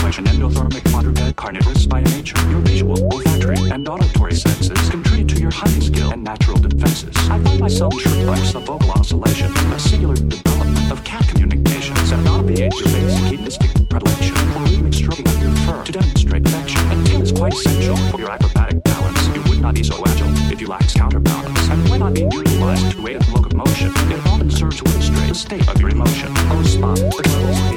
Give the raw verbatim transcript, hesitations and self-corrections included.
circulation, endothermic, quadruped, carnivorous by nature. Your visual, olfactory, and auditory senses contribute to your hunting skill and natural defenses. I find myself intrigued by subvocal oscillation, a singular development of cat communications, and obviates your basic hedonistic predilection for rhythmic stroking of your fur to demonstrate affection. And tail is quite essential for your acrobatic balance. You would not be so agile if you lacked counterbalance, and when not being utilized to aid locomotion, it often serves to illustrate the state of your emotion. Oh, spot the clothes.